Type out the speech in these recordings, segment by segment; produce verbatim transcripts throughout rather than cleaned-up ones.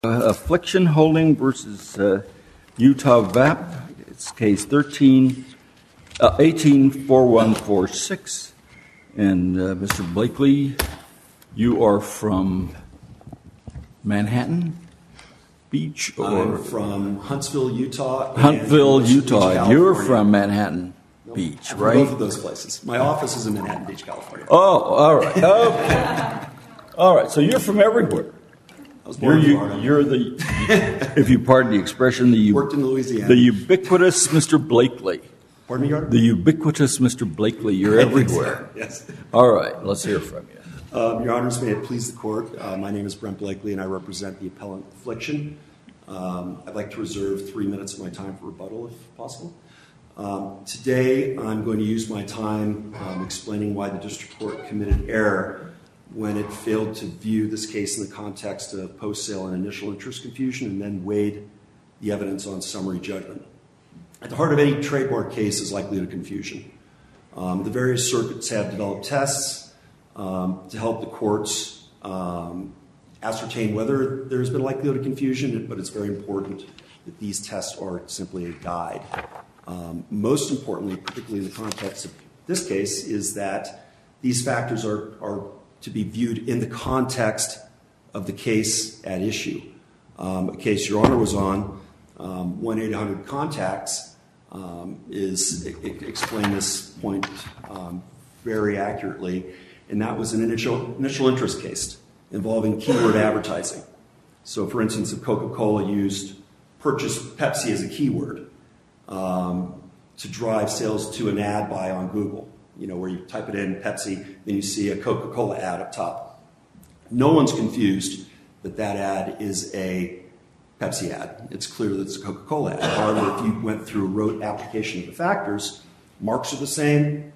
Uh, Affliction Holding versus uh, Utah V A P. It's case thirteen, uh, eighteen four one four six. And uh, Mister Blakely, you are from Manhattan Beach, or I'm from Huntsville, Utah. Huntsville, Utah. You're from Manhattan Beach, I'm right? From both of those places. My office is in Manhattan Beach, California. Oh, all right. Okay. All right. So you're from everywhere. I was born You're, in you, Florida. you're the, if you pardon the expression, the Worked in Louisiana. the ubiquitous Mister Blakely. Pardon me, Your Honor? The ubiquitous Mister Blakely. You're everywhere. Yes. All right. Let's hear from you. Um, Your Honors, may it please the court. Uh, my name is Brent Blakely, and I represent the appellant Affliction. Um, I'd like to reserve three minutes of my time for rebuttal, if possible. Um, today, I'm going to use my time um, explaining why the district court committed error when it failed to view this case in the context of post-sale and initial interest confusion and then weighed the evidence on summary judgment. At the heart of any trademark case is likelihood of confusion. Um, the various circuits have developed tests um, to help the courts um, ascertain whether there's been likelihood of confusion, but it's very important that these tests are simply a guide. Um, most importantly, particularly in the context of this case, is that these factors are, are to be viewed in the context of the case at issue. Um, a case Your Honor was on, um, one eight hundred contacts, um, is it, it explained this point um, very accurately, and that was an initial, initial interest case involving keyword advertising. So, for instance, if Coca-Cola used purchase Pepsi as a keyword um, to drive sales to an ad buy on Google, you know, where you type it in, Pepsi, then you see a Coca-Cola ad up top. No one's confused that that ad is a Pepsi ad. It's clear that it's a Coca-Cola ad. However, if you went through a rote application of the factors, marks are the same,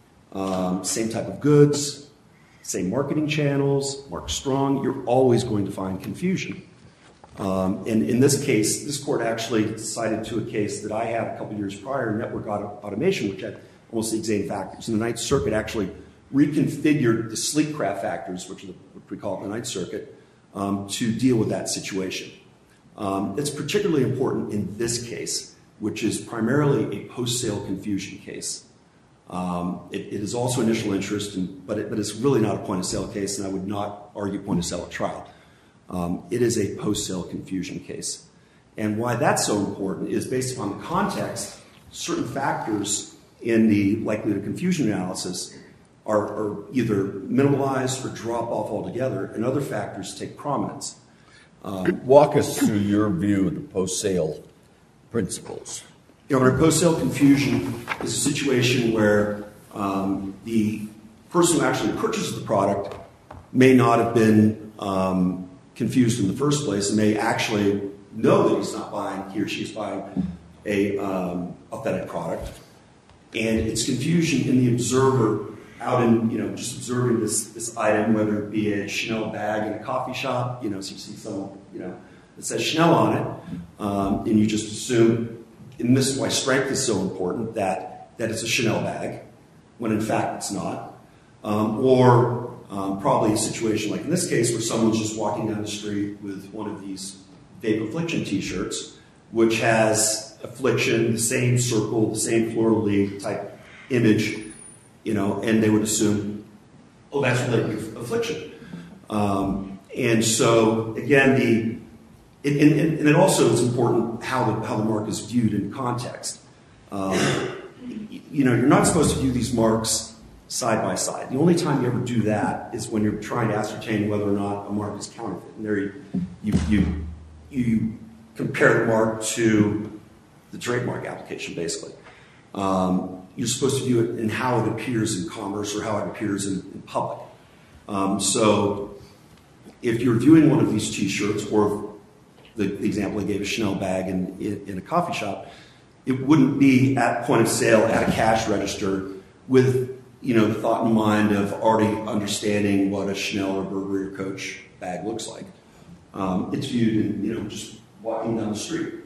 um, same type of goods, same marketing channels, mark strong, you're always going to find confusion. Um, and in this case, this court actually cited to a case that I had a couple years prior, network auto automation, which had almost the exact factors. And the Ninth Circuit actually reconfigured the sleek craft factors, which, are the, what we call it the Ninth Circuit, um, to deal with that situation. Um, it's particularly important in this case, which is primarily a post-sale confusion case. Um, it, it is also initial interest, and, but, it, but it's really not a point-of-sale case, and I would not argue point-of-sale at trial. Um, it is a post-sale confusion case. And why that's so important is based upon the context, certain factors in the likelihood of confusion analysis are, are either minimalized or drop off altogether, and other factors take prominence. Um, Walk us through your view of the post-sale principles. You know, post-sale confusion is a situation where um, the person who actually purchases the product may not have been um, confused in the first place and may actually know that he's not buying, he or she is buying a um, authentic product. And it's confusion in the observer out in, you know, just observing this, this item, whether it be a Chanel bag in a coffee shop, you know, so you see someone, you know, that says Chanel on it, um, and you just assume, and this is why strength is so important, that, that it's a Chanel bag, when in fact it's not. Um, or um, probably a situation like in this case where someone's just walking down the street with one of these Vape Affliction t-shirts, which has Affliction, the same circle, the same fleur-de-lis type image, you know, and they would assume, oh, that's related to Affliction. Um, and so, again, the it, and, and it also is important how the how the mark is viewed in context. Um, you know, you're not supposed to view these marks side by side. The only time you ever do that is when you're trying to ascertain whether or not a mark is counterfeit. And there you you you, you compare the mark to the trademark application, basically. Um, you're supposed to view it in how it appears in commerce or how it appears in, in public. Um, so if you're viewing one of these t-shirts, or the, the example I gave, a Chanel bag in, in, in a coffee shop, it wouldn't be at point of sale at a cash register with, you know, the thought in mind of already understanding what a Chanel or Burberry or Coach bag looks like. Um, it's viewed in, you know, just walking down the street.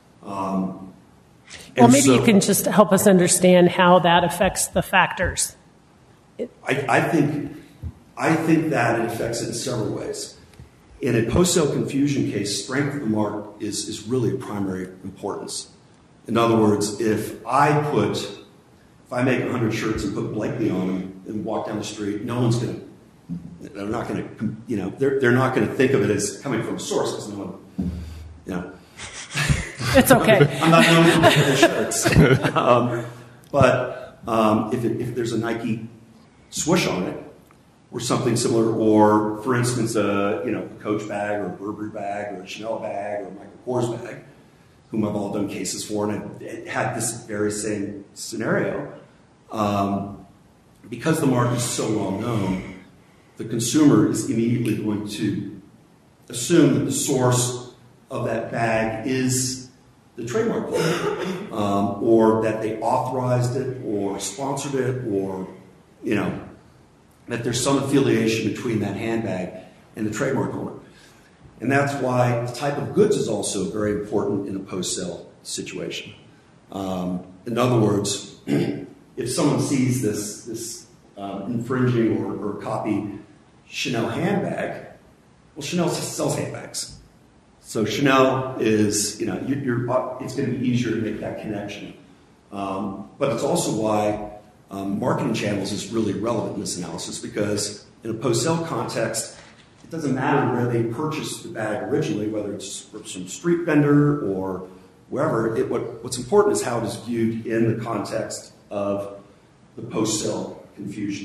Um, Well, maybe so, you can just help us understand how that affects the factors. I, I think I think that it affects it in several ways. In a post-sale confusion case, strength of the mark is, is really of primary importance. In other words, if I put, if I make one hundred shirts and put Blakely on them and walk down the street, no one's going to, they're not going to, you know, they're, they're not going to think of it as coming from a source because no one, you know. It's okay. I'm not known for making shirts. um, but um, if, it, if there's a Nike swoosh on it, or something similar, or for instance, a you know a Coach bag or a Burberry bag or a Chanel bag or a Michael Kors bag, whom I've all done cases for, and it, it had this very same scenario. Um, because the mark is so well known, the consumer is immediately going to assume that the source of that bag is the trademark holder, um, or that they authorized it, or sponsored it, or you know. that there's some affiliation between that handbag and the trademark owner. And that's why the type of goods is also very important in a post-sale situation. Um, in other words, if someone sees this, this um, infringing or, or copy Chanel handbag, well, Chanel sells handbags. So Chanel is, you know, you're, you're, it's going to be easier to make that connection. Um, but it's also why Um, marketing channels is really relevant in this analysis, because in a post-sale context, it doesn't matter where they purchased the bag originally, whether it's from some street vendor or wherever. It, what, what's important is how it is viewed in the context of the post-sale confusion,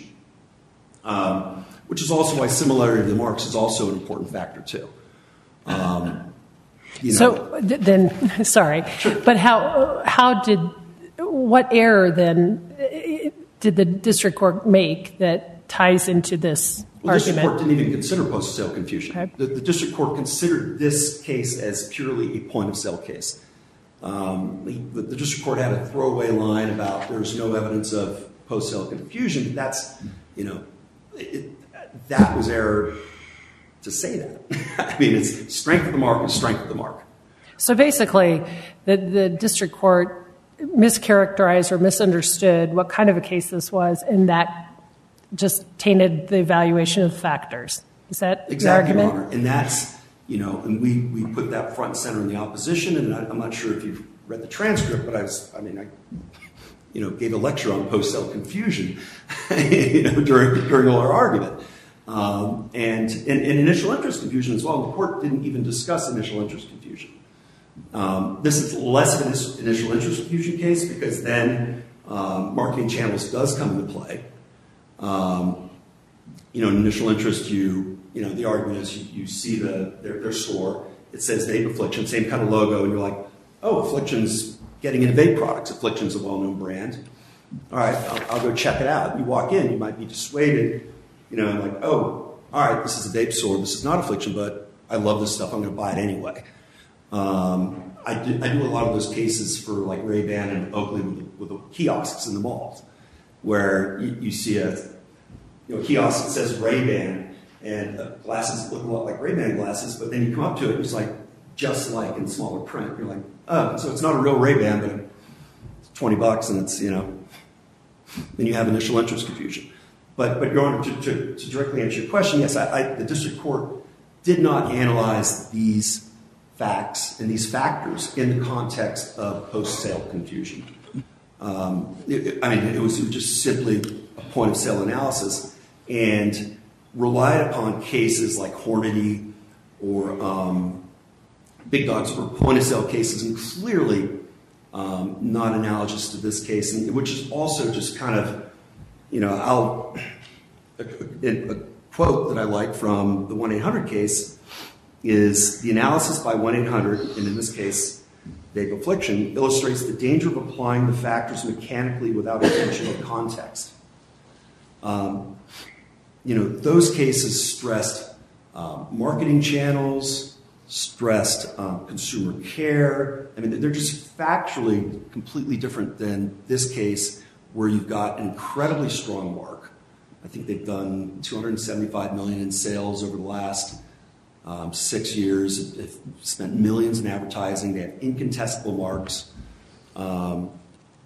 um, which is also why similarity to the marks is also an important factor too. Um, you know. So then, sorry, sure. But how how did what error then did the district court make that ties into this well, argument? The district court didn't even consider post-sale confusion. Okay. The, the district court considered this case as purely a point-of-sale case. Um, the, the district court had a throwaway line about there's no evidence of post-sale confusion. That's, you know, it, that was error to say that. I mean, it's strength of the mark is strength of the mark. So basically, the, the district court mischaracterized or misunderstood what kind of a case this was, and that just tainted the evaluation of factors. Is that exactly, the argument? Your Honor. And that's, you know, and we, we put that front and center in the opposition, and I, I'm not sure if you've read the transcript, but I was, I mean, I, you know, gave a lecture on post-sale confusion, you know, during, during all our argument. Um, and, and, and initial interest confusion as well. The court didn't even discuss initial interest confusion. Um, this is less of an initial interest confusion case because then um, marketing channels does come into play. Um, you know, in initial interest, you you know the argument is you, you see the their, their store. It says vape Affliction, same kind of logo, and you're like, oh, Affliction's getting into vape products. Affliction's a well-known brand. All right, I'll, I'll go check it out. You walk in, you might be dissuaded. You know, like, oh, all right, this is a vape store. This is not Affliction, but I love this stuff. I'm going to buy it anyway. Um, I, do, I do a lot of those cases for like Ray-Ban and Oakley with the, with the kiosks in the malls, where you, you see a you know, kiosk that says Ray-Ban and uh, glasses look a lot like Ray-Ban glasses, but then you come up to it and it's like just like in smaller print. You're like, oh, so it's not a real Ray-Ban, but it's twenty bucks and it's, you know, then you have initial interest confusion. But, but Your Honor, to, to, to directly answer your question, yes, I, I, the district court did not analyze these facts and these factors in the context of post-sale confusion. Um, it, I mean, it was just simply a point-of-sale analysis and relied upon cases like Hornady or um, Big Dogs or point-of-sale cases, and clearly um, not analogous to this case, and, which is also just kind of, you know, I'll a, a quote that I like from the one eight hundred case is the analysis by one eight hundred, and in this case, vape Affliction, illustrates the danger of applying the factors mechanically without intentional context. Um, you know, those cases stressed um, marketing channels, stressed um, consumer care. I mean, they're just factually completely different than this case where you've got an incredibly strong mark. I think they've done two hundred seventy-five million dollars in sales over the last Um, six years, they've spent millions in advertising. They have incontestable marks. Um,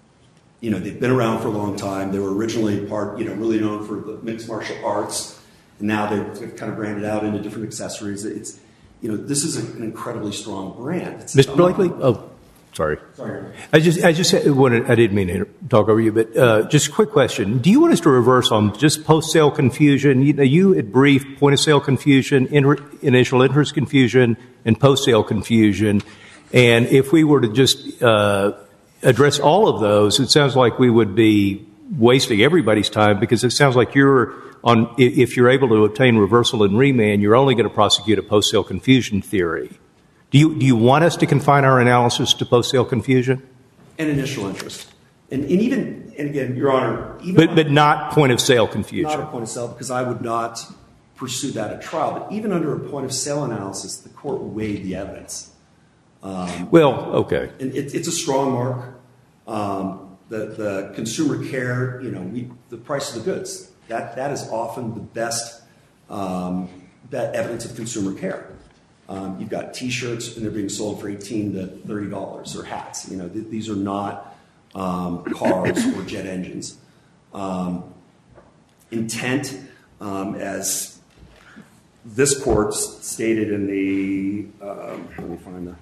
you know, they've been around for a long time. They were originally part, you know, really known for the mixed martial arts, and now they've kind of branded out into different accessories. It's, you know, this is an incredibly strong brand. It's Mister Blakely? Oh, sorry. Sorry. I just, I just wanted, I didn't mean to talk over you, but uh, just a quick question. Do you want us to reverse on just post-sale confusion? You know, you had briefed point-of-sale confusion, inter- initial interest confusion, and post-sale confusion. And if we were to just uh, address all of those, it sounds like we would be wasting everybody's time, because it sounds like you're on, if you're able to obtain reversal and remand, you're only going to prosecute a post-sale confusion theory. Do you, do you want us to confine our analysis to post-sale confusion? And initial interest. And, and even, and again, Your Honor, even But, on, but not point-of-sale confusion. not a point of sale, because I would not pursue that at trial. But even under a point of sale analysis, the court weighed the evidence. Um, well, okay. And it, it's a strong mark. Um, the, the consumer care, you know, we, the price of the goods, that, that is often the best um, that evidence of consumer care. Um, you've got T-shirts, and they're being sold for eighteen to thirty dollars, or hats. You know, th- these are not um, cars or jet engines. Um, intent, um, as this court stated in the, um, let me find the,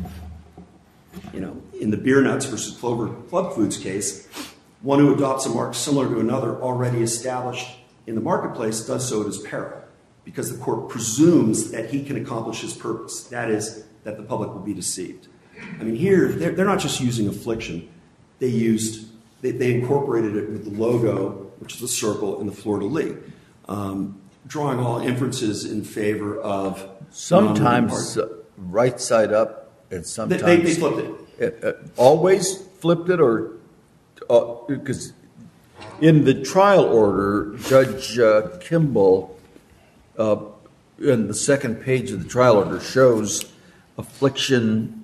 you know, in the Beer Nuts versus Clover Club Foods case, one who adopts a mark similar to another already established in the marketplace does so at his peril, because the court presumes that he can accomplish his purpose. That is, that the public will be deceived. I mean, here, they're, they're not just using affliction. They used, they, they incorporated it with the logo, which is the circle, in the fleur-de-lis, um, drawing all inferences in favor of... Sometimes uh, right side up, and sometimes... They, they, they flipped it. Uh, uh, always flipped it, or... Because uh, in the trial order, Judge uh, Kimball... Uh, in the second page of the trial order shows affliction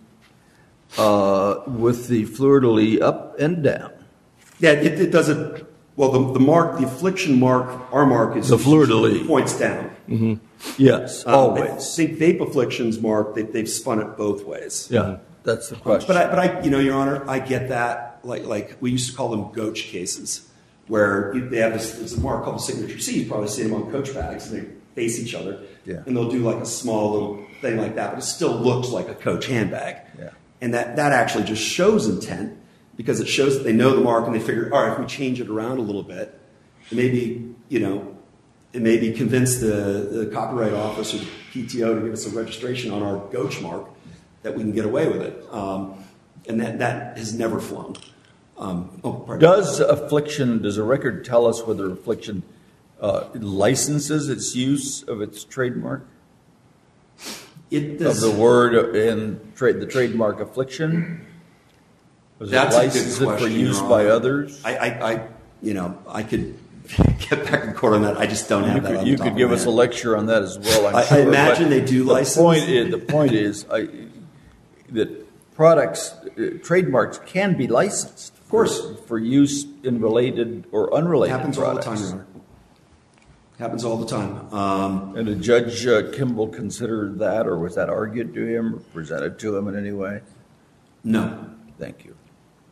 uh, with the fleur-de-lis up and down. Yeah, it, it doesn't. Well, the, the mark, the affliction mark, our mark is the fleur-de-lis points down. Mm-hmm. Yes, um, always. I think Vape Affliction's mark, they, they've spun it both ways. Yeah, that's the question. But I, but I, you know, Your Honor, I get that. Like, like we used to call them Goach cases, where you, they have this, this mark called a signature C. You've probably seen them on Coach bags, and they face each other, yeah. and they'll do like a small little thing like that, but it still looks like a Coach handbag. Yeah. And that, that actually just shows intent, because it shows that they know the mark, and they figure, all right, if we change it around a little bit, maybe, you know, it maybe convince the, the Copyright Office or the P T O to give us a registration on our Goach mark that we can get away with it. Um, and that, that has never flown. Um, oh, pardon. Does affliction, does a record tell us whether affliction Uh, licenses its use of its trademark? It of does, the word in trade, the trademark affliction? Was That's it a good licensed it for question, use Your by Honor. others? I, I, I, you know, I could get back in court on that. I just don't have You that. could, on you the top could of give my us a head. lecture on that as well. I'm I, sure, I imagine but they do the license. Point is, the point is I, that products, uh, trademarks can be licensed. Of course. For, for use in related or It unrelated happens products. all the time, Your Honor. Happens all the time. Um, And did Judge uh, Kimball consider that, or was that argued to him, or presented to him in any way? no. Thank you.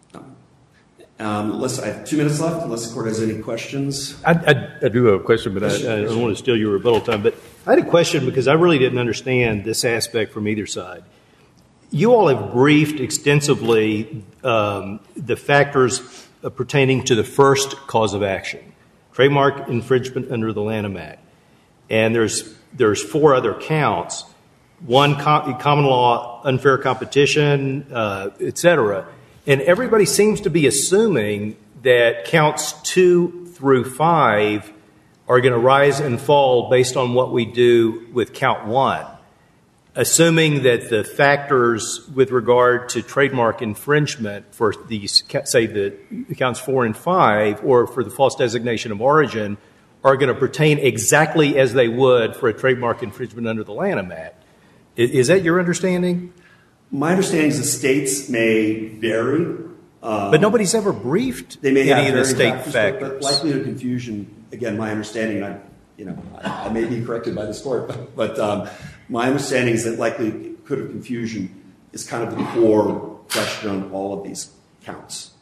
Um, unless I have two minutes left, unless the court has any questions. I, I, I do have a question, but I, I don't want to steal your rebuttal time. But I had a question because I really didn't understand this aspect from either side. You all have briefed extensively um, the factors uh, pertaining to the first cause of action, trademark infringement under the Lanham Act. And there's there's four other counts, one com- common law, unfair competition, uh, et cetera. And everybody seems to be assuming that counts two through five are going to rise and fall based on what we do with count one, assuming that the factors with regard to trademark infringement for these, say, the counts four and five, or for the false designation of origin, are going to pertain exactly as they would for a trademark infringement under the Lanham Act. Is, is that your understanding? My understanding is the states may vary. Um, But nobody's ever briefed They may have any of the varying state factors, factors. But, but likelihood of confusion, again, my understanding, I, you know, I, I may be corrected by this court, but, but um, my understanding is that likelihood of confusion is kind of the core question on all of these counts.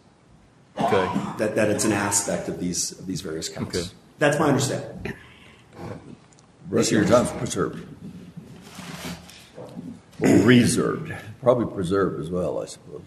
Okay. That, that it's an aspect of these of these various counts. Okay. That's my understanding. The rest of your time's preserved. Or reserved. Probably preserved as well, I suppose.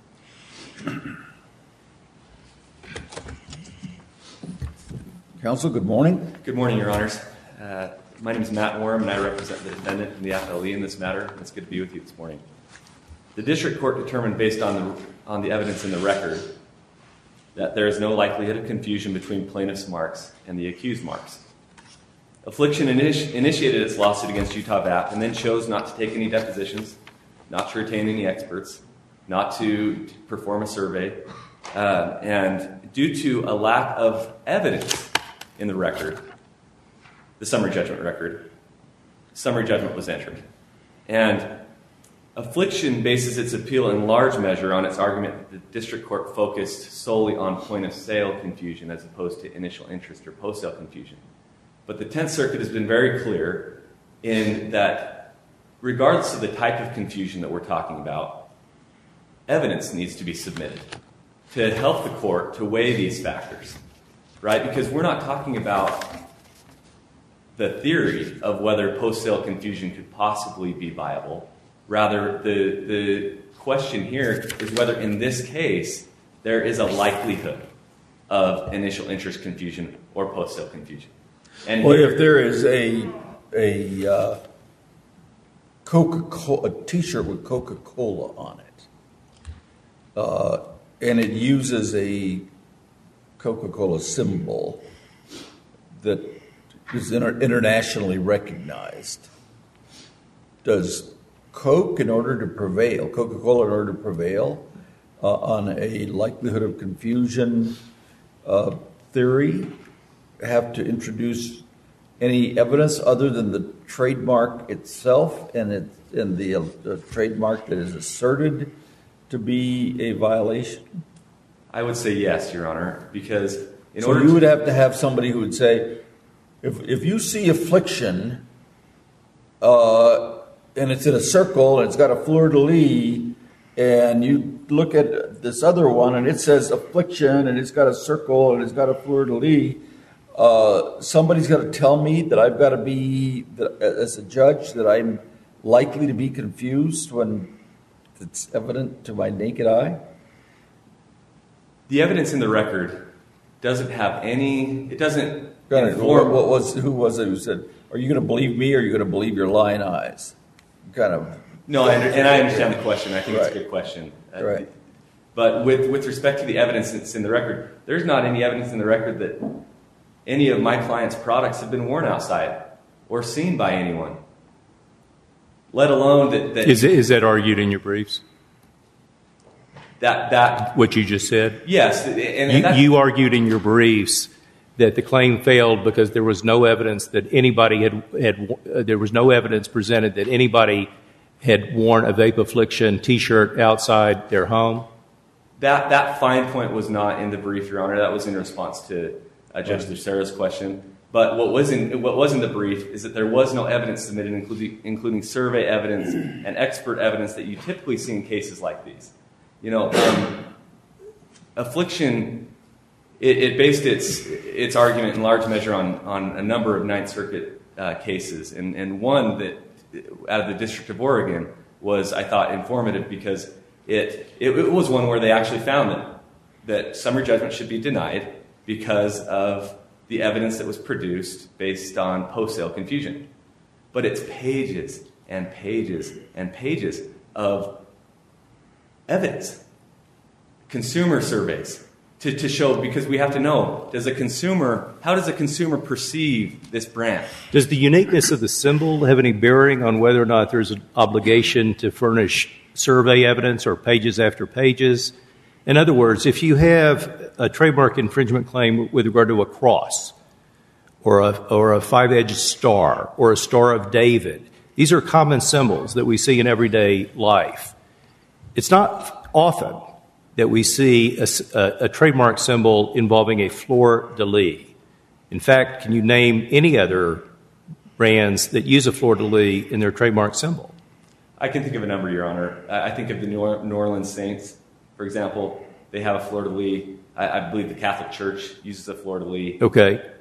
Counsel, good morning. Good morning, Your Honors. Uh, my name is Matt Warren, and I represent the defendant and the appellee in this matter. It's good to be with you this morning. The district court determined, based on the, on the evidence in the record, that there is no likelihood of confusion between plaintiff's marks and the accused marks. Affliction initi- initiated its lawsuit against Utah V A P and then chose not to take any depositions, not to retain any experts, not to, to perform a survey, uh, and due to a lack of evidence in the record, the summary judgment record, summary judgment was entered. And Affliction bases its appeal in large measure on its argument that the district court focused solely on point-of-sale confusion as opposed to initial interest or post-sale confusion. But the Tenth Circuit has been very clear in that regardless of the type of confusion that we're talking about, evidence needs to be submitted to help the court to weigh these factors, right? Because we're not talking about the theory of whether post-sale confusion could possibly be viable. Rather, the, the question here is whether in this case there is a likelihood of initial interest confusion or post-sale confusion. And well, here, if there is a a uh, Coca-Cola, a T-shirt with Coca-Cola on it, uh, and it uses a Coca-Cola symbol that is inter- internationally recognized, does Coke, in order to prevail, Coca-Cola, in order to prevail uh, on a likelihood of confusion uh, theory, have to introduce any evidence other than the trademark itself and, it, and the, uh, the trademark that is asserted to be a violation? I would say yes, Your Honor, because in so order you to, would have to have somebody who would say, if if you see Affliction, uh, and it's in a circle and it's got a fleur-de-lis, and you look at this other one and it says Affliction and it's got a circle and it's got a fleur-de-lis, uh, somebody's got to tell me that I've got to be, that, as a judge, that I'm likely to be confused when it's evident to my naked eye? the evidence in the record doesn't have any, it doesn't What, inform. what was, who was it who said, are you going to believe me or are you going to believe your lying eyes? Kind of. No, I under, and I understand the question. I think Right. it's a good question. Uh, Right. But with, with respect to the evidence that's in the record, there's not any evidence in the record that any of my clients' products have been worn outside or seen by anyone, let alone that... that Is, is that argued in your briefs, that, that what you just said? Yes. And, and You, that's- you argued in your briefs that the claim failed because there was no evidence that anybody had, had uh, there was no evidence presented that anybody had worn a Vape Affliction T-shirt outside their home? That that fine point was not in the brief, Your Honor. That was in response to uh, Judge Lucera's question. But what was in what was in the brief is that there was no evidence submitted, including including survey evidence and expert evidence that you typically see in cases like these. You know, um, Affliction. It, it based its its argument in large measure on on a number of Ninth Circuit uh, cases, and and one that out of the District of Oregon was, I thought, informative because. It, it it was one where they actually found that, that summary judgment should be denied because of the evidence that was produced based on post-sale confusion. But it's pages and pages and pages of evidence, consumer surveys, to, to show, because we have to know, does a consumer, how does a consumer perceive this brand? Does the uniqueness of the symbol have any bearing on whether or not there's an obligation to furnish survey evidence or pages after pages? In other words, if you have a trademark infringement claim with regard to a cross or a, or a five-edged star or a Star of David, these are common symbols that we see in everyday life. It's not often that we see a, a, a trademark symbol involving a fleur-de-lis. In fact, can you name any other brands that use a fleur-de-lis in their trademark symbol? I can think of a number, Your Honor. I think of the New Orleans Saints, for example. They have a fleur-de-lis. I, I believe the Catholic Church uses a fleur-de-lis. Okay.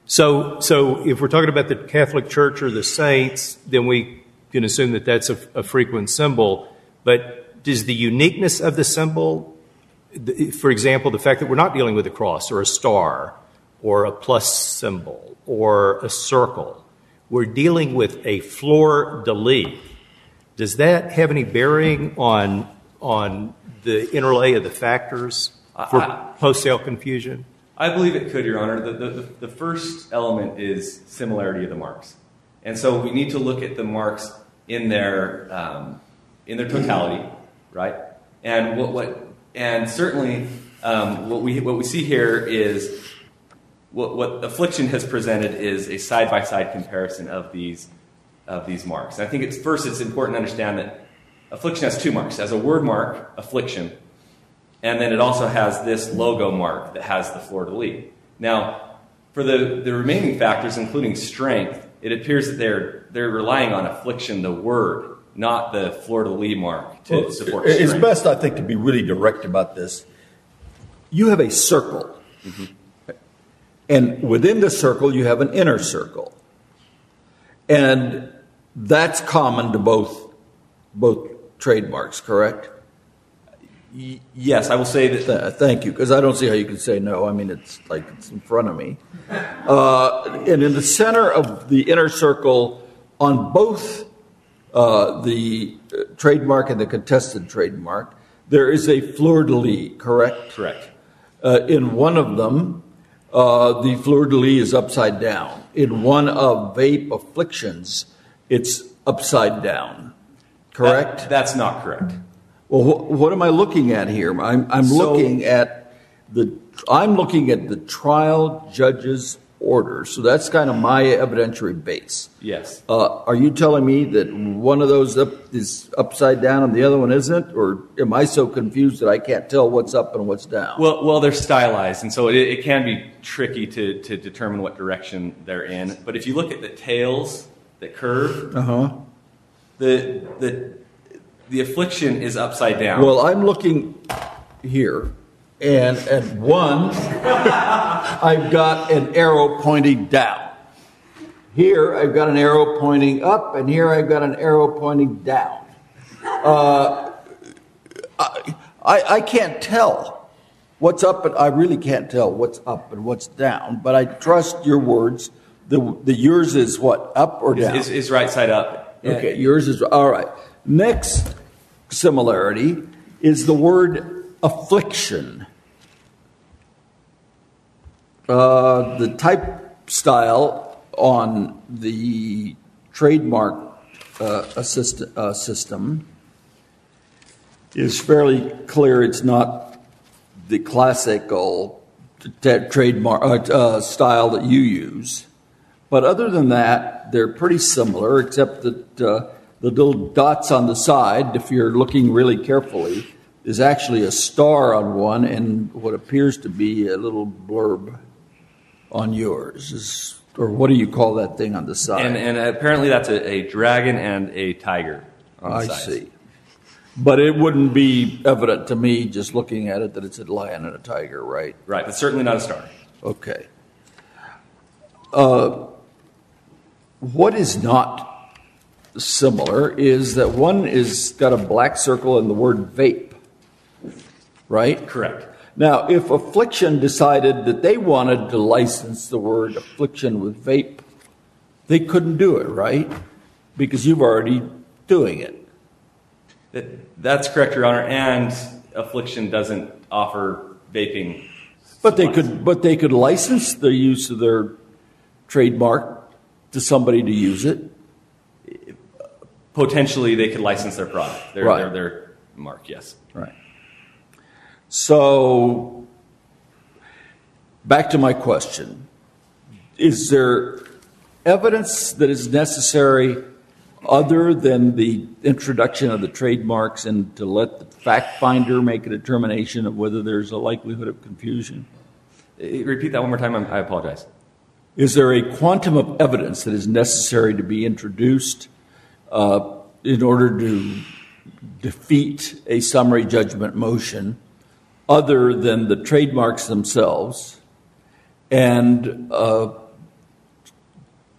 So, so if we're talking about the Catholic Church or the saints, then we can assume that that's a, a frequent symbol. But does the uniqueness of the symbol, for example, the fact that we're not dealing with a cross or a star or a plus symbol or a circle, we're dealing with a fleur-de-lis. Does that have any bearing on on the interlay of the factors for I, post-sale confusion? I believe it could, Your Honor. The, the, the first element is similarity of the marks. And so we need to look at the marks in their um, in their totality, right? And what, what and certainly um, what we what we see here is what, what Affliction has presented is a side-by-side comparison of these of these marks. And I think it's first it's important to understand that Affliction has two marks. It has a word mark, Affliction, and then it also has this logo mark that has the fleur-de-lis. Now, for the, the remaining factors, including strength, it appears that they're they're relying on Affliction, the word, not the fleur-de-lis mark to well, support strength. It's best, I think, to be really direct about this. You have a circle, mm-hmm. and within the circle you have an inner circle. And that's common to both both trademarks, correct? Y- yes, I will say that. Th- thank you, because I don't see how you can say no. I mean, it's like it's in front of me. Uh, and in the center of the inner circle, on both uh, the trademark and the contested trademark, there is a fleur-de-lis, correct? Correct. Uh, in one of them, uh, the fleur-de-lis is upside down. In one of Vape Afflictions, it's upside down, correct? That, that's not correct. Well, wh- what am I looking at here? I'm, I'm so, looking at the I'm looking at the trial judge's order. So that's kind of my evidentiary base. Yes. Uh, are you telling me that one of those up is upside down and the other one isn't, or am I so confused that I can't tell what's up and what's down? Well, well, they're stylized, and so it, it can be tricky to to determine what direction they're in. But if you look at the tails that curve, uh-huh. the the the Affliction is upside down. Well, I'm looking here, and at one, I've got an arrow pointing down. Here, I've got an arrow pointing up, and here I've got an arrow pointing down. Uh, I, I, I can't tell what's up, and I really can't tell what's up and what's down, but I trust your words. The, the yours is what, up or down? Is, is right side up. Okay, yours is, all right. Next similarity is the word affliction. Uh, the type style on the trademark uh, assist, uh, system is fairly clear. It's not the classical t- trademark uh, uh, style that you use. But other than that, they're pretty similar, except that uh, the little dots on the side, if you're looking really carefully, is actually a star on one and what appears to be a little blurb on yours. Is, or what do you call that thing on the side? And, and apparently that's a, a dragon and a tiger on the I sides. see. But it wouldn't be evident to me just looking at it that it's a lion and a tiger, right? Right, but certainly not a star. Okay. Uh, what is not similar is that one is got a black circle and the word vape, right? Correct. Now, if Affliction decided that they wanted to license the word affliction with vape, they couldn't do it, right? Because you've already doing it. That, that's correct, Your Honor, and Affliction doesn't offer vaping. But they could but they could license the use of their trademark to somebody to use it. Potentially, they could license their product, their, Right. their, their mark, yes. Right. So, back to my question. Is there evidence that is necessary other than the introduction of the trademarks and to let the fact finder make a determination of whether there's a likelihood of confusion? Repeat that one more time, I apologize. Is there a quantum of evidence that is necessary to be introduced uh, in order to defeat a summary judgment motion other than the trademarks themselves and uh,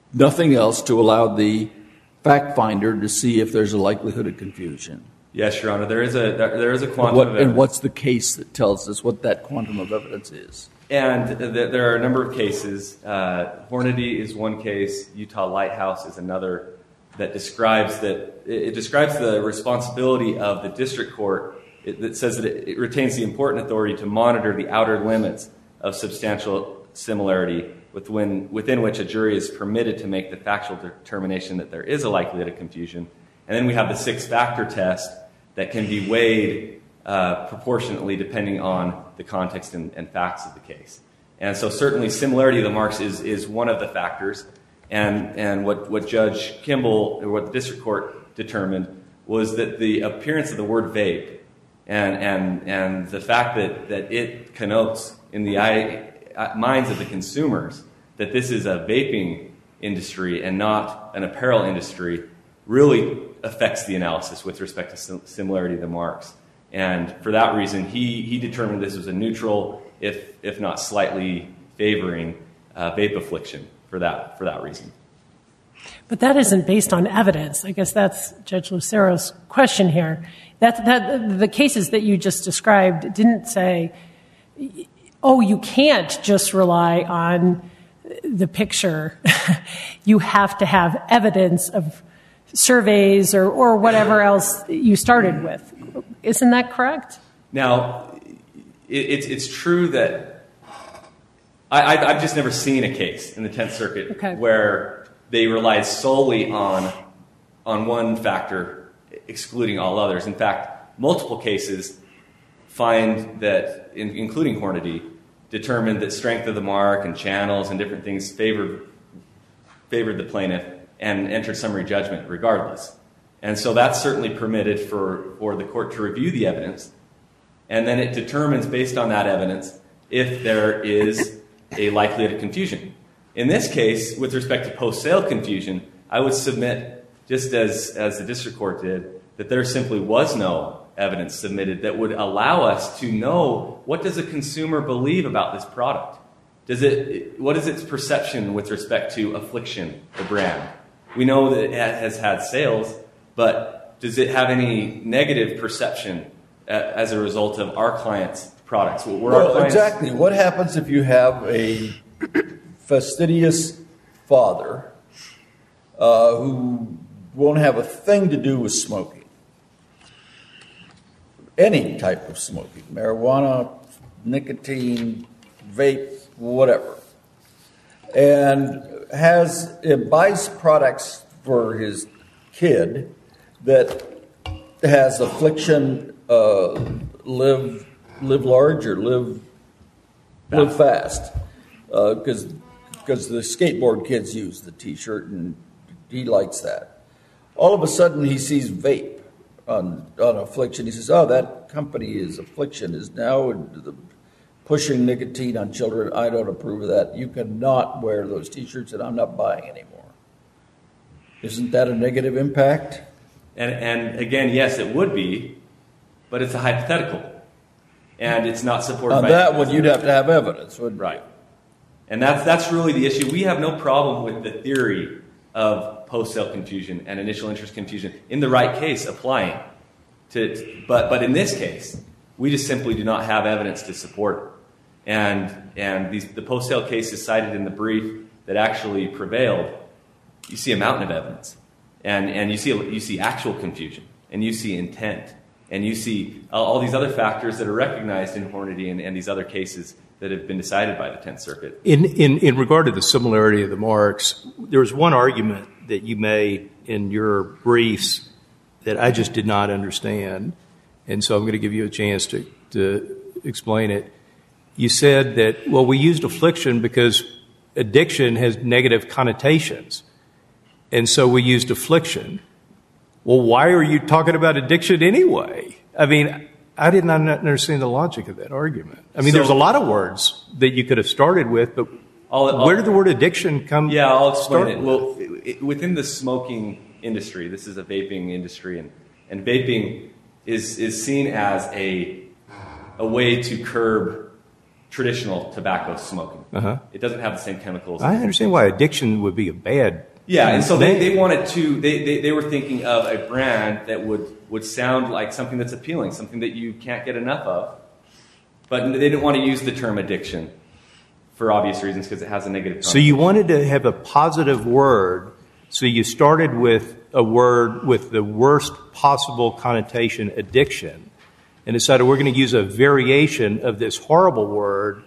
nothing else to allow the fact finder to see if there's a likelihood of confusion. Yes, Your Honor. There is a there, there is a quantum What, of evidence. and what's the case that tells us what that quantum of evidence is? And th- there are a number of cases. Uh, Hornady is one case. Utah Lighthouse is another that describes that it, it describes the responsibility of the district court. It, that says that it, it retains the important authority to monitor the outer limits of substantial similarity with when, within which a jury is permitted to make the factual determination that there is a likelihood of confusion. And then we have the six-factor test that can be weighed uh, proportionately depending on the context and, and facts of the case. And so certainly similarity of the marks is, is one of the factors. And, and what, what Judge Kimball, or what the district court determined, was that the appearance of the word vape and, and, and the fact that, that it connotes in the eye, minds of the consumers that this is a vaping industry and not an apparel industry really affects the analysis with respect to similarity of the marks. And for that reason, he, he determined this was a neutral, if if not slightly favoring, uh, vape affliction for that for that reason. But that isn't based on evidence. I guess that's Judge Lucero's question here. That, that the cases that you just described didn't say, oh, you can't just rely on the picture. You have to have evidence of surveys or, or whatever else you started with. Isn't that correct? Now, it, it's, it's true that I, I, I've just never seen a case in the Tenth Circuit okay. where they rely solely on, on one factor, excluding all others. In fact, multiple cases find that, in, including Hornady, determined that strength of the mark and channels and different things favored, favored the plaintiff and entered summary judgment regardless. And so that's certainly permitted for, for the court to review the evidence, and then it determines based on that evidence if there is a likelihood of confusion. In this case, with respect to post-sale confusion, I would submit, just as, as the district court did, that there simply was no evidence submitted that would allow us to know what does a consumer believe about this product. Does it, what is its perception with respect to Affliction, the brand? We know that it has had sales, but does it have any negative perception as a result of our clients' products? Were well, our clients- exactly. What happens if you have a fastidious father uh, who won't have a thing to do with smoking? Any type of smoking, marijuana, nicotine, vape, whatever, and has it buys products for his kid that has Affliction, uh, live live large or live live fast, because uh, because the skateboard kids use the T-shirt and he likes that. All of a sudden, he sees vape on on Affliction. He says, "Oh, that company is Affliction is now the pushing nicotine on children. I don't approve of that. You cannot wear those T-shirts, and I'm not buying anymore." Isn't that a negative impact? And, and again, yes, it would be, but it's a hypothetical, and it's not supported On by that one, you'd have to have evidence, wouldn't you? Right. And that's that's really the issue. We have no problem with the theory of post-sale confusion and initial interest confusion in the right case applying to, but but in this case, we just simply do not have evidence to support it. And and these the post-sale cases cited in the brief that actually prevailed, you see a mountain of evidence, and and you see you see actual confusion, and you see intent, and you see all these other factors that are recognized in Hornady and, and these other cases that have been decided by the Tenth Circuit. In, in in regard to the similarity of the marks, there was one argument that you made in your briefs that I just did not understand, and so I'm going to give you a chance to, to explain it. You said that, well, we used Affliction because addiction has negative connotations, and so we used Affliction. Well, why are you talking about addiction anyway? I mean, I did not understand the logic of that argument. I mean, so, there's a lot of words that you could have started with, but I'll, I'll, where did the word addiction come? Yeah, I'll explain it. Well, it, within the smoking industry, this is a vaping industry, and, and vaping is is seen as a a way to curb traditional tobacco smoking. Uh-huh. It doesn't have the same chemicals. I understand why addiction would be a bad. Yeah, and so they, they wanted to, they, they, they were thinking of a brand that would, would sound like something that's appealing, something that you can't get enough of. But they didn't want to use the term addiction for obvious reasons because it has a negative connotation. So you wanted to have a positive word, so you started with a word with the worst possible connotation, addiction, and decided we're going to use a variation of this horrible word.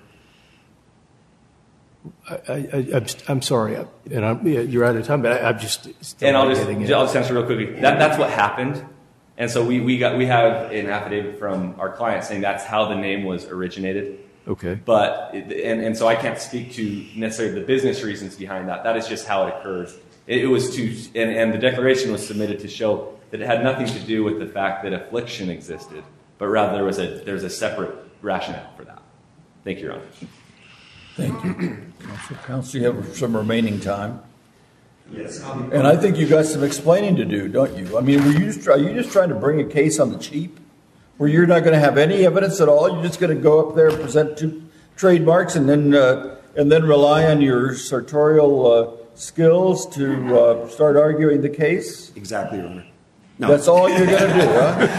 I, I, I'm, I'm sorry, and I'm, you're out of time, but I, I'm just still and I'll not just, getting it. I'll just answer real quickly. That, that's what happened, and so we, we got we have an affidavit from our client saying that's how the name was originated. Okay. But it, and and so I can't speak to necessarily the business reasons behind that. That is just how it occurs. It, it was to and, and the declaration was submitted to show that it had nothing to do with the fact that affliction existed, but rather there was a there was a separate rationale for that. Thank you, Your Honor. Thank you. Counsel, Counsel, you have some remaining time. Yes. And I think you got some explaining to do, don't you? I mean, were you just, are you just trying to bring a case on the cheap where you're not going to have any evidence at all? You're just going to go up there and present two trademarks and then uh, and then rely on your sartorial uh, skills to uh, start arguing the case? Exactly, Your Honor. No. That's all you're going to do,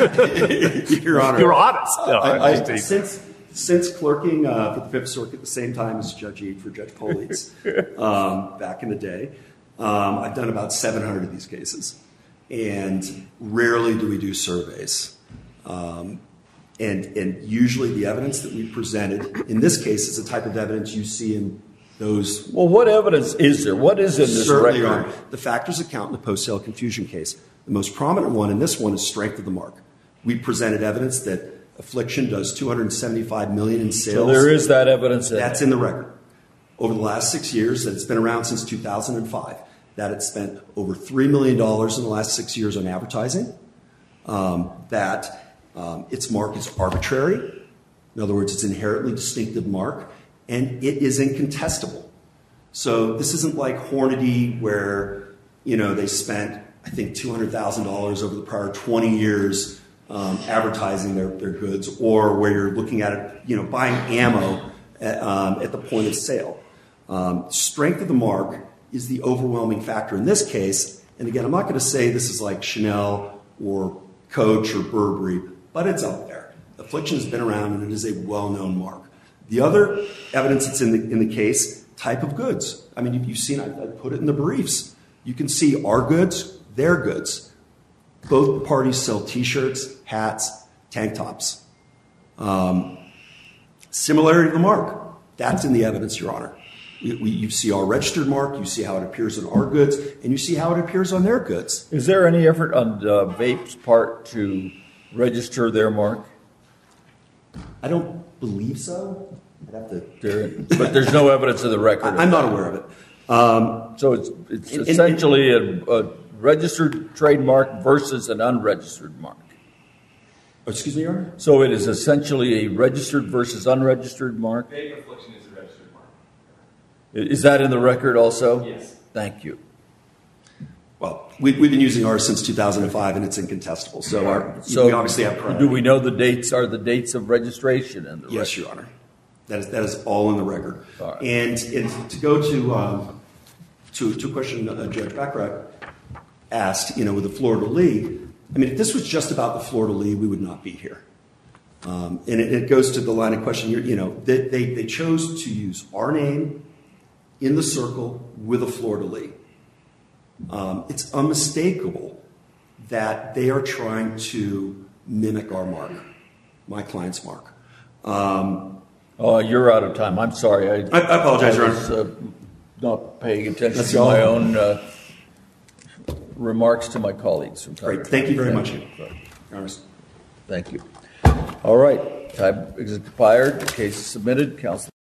huh? Your Honor. You're honest. No, I, I, I, since since clerking uh, for the Fifth Circuit at the same time as Judge Eade for Judge Politz um, back in the day, um, I've done about seven hundred of these cases, and rarely do we do surveys. Um, and and usually the evidence that we presented in this case is the type of evidence you see in those. Well, what evidence is there? What is in this Certainly, Your record? Honor. The factors account in the post-sale confusion case. The most prominent one in this one is strength of the mark. We presented evidence that Affliction does two hundred seventy-five million dollars in sales. So there is that evidence in That's there. in the record. Over the last six years, that it's been around since two thousand five, that it's spent over three million dollars in the last six years on advertising, um, that um, its mark is arbitrary. In other words, it's an inherently distinctive mark, and it is incontestable. So this isn't like Hornady where, you know, they spent, I think, two hundred thousand dollars over the prior twenty years um, advertising their, their goods, or where you're looking at it, you know, buying ammo at, um, at the point of sale. Um, strength of the mark is the overwhelming factor in this case. And again, I'm not going to say this is like Chanel or Coach or Burberry, but it's up there. Affliction has been around, and it is a well-known mark. The other evidence that's in the in the case, type of goods. I mean, you've seen, I, I put it in the briefs. You can see our goods, their goods. Both parties sell T-shirts, hats, tank tops. Um, similarity to the mark. That's in the evidence, Your Honor. We, we, you see our registered mark, you see how it appears on our goods, and you see how it appears on their goods. Is there any effort on uh, Vape's part to register their mark? I don't believe so. I'd have to. There, but there's no evidence of the record. I, I'm not aware of it. Um, So it's, it's In- in- essentially a, a registered trademark versus an unregistered mark. oh, excuse me, Your Honor? So it is essentially a registered versus unregistered mark. Vape Affliction is a registered mark. I- Is that in the record also? Yes. Thank you. Well, we, we've been using ours since two thousand five, and it's incontestable. So, our, So we obviously have priority. do we know the dates are the dates of registration in the record? Yes, Your Honor. That is that is all in the record. All right. And, and to go to um, to to a question uh, Judge Baccarat asked, you know, with the Florida Lee. I mean, if this was just about the Florida Lee, we would not be here. Um, and it, it goes to the line of question. You know, they, they they chose to use our name in the circle with a Florida Lee. Um, it's unmistakable that they are trying to mimic our mark, my client's mark. Um, Oh, you're out of time. I'm sorry. I, I, I apologize, Your I Honor. was uh, not paying attention That's to all. my own uh, remarks to my colleagues. From time Great. to time. Thank you very Thank much. you. Your Honor. Thank you. All right. Time is expired. The case is submitted. Counsel.